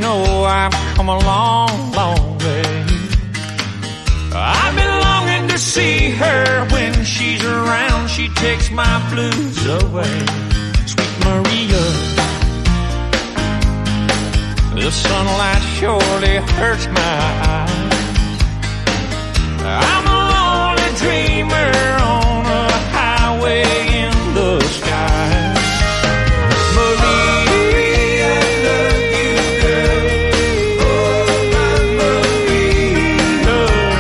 know I've come a long, long way. I've been longing to see her. When she's around, she takes my blues away. Sweet Maria, the sunlight surely hurts my eyes. I'm a lonely dreamer on a highway in the sky. Maria, I love you, girl. Oh, my Maria.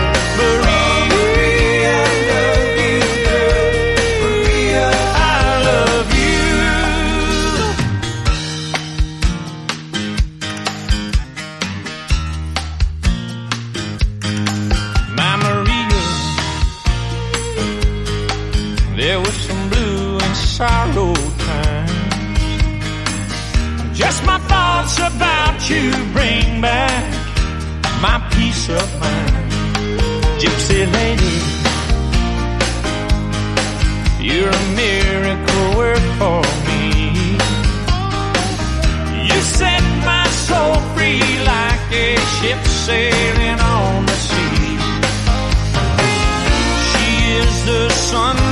Maria, I love you, girl. Maria, I love you. My Maria, there was some blue and sorrow time. Just my thoughts about you bring back my peace of mind. Gypsy lady, you're a miracle work for me. You set my soul free like a ship sailing on the sea. She is the sun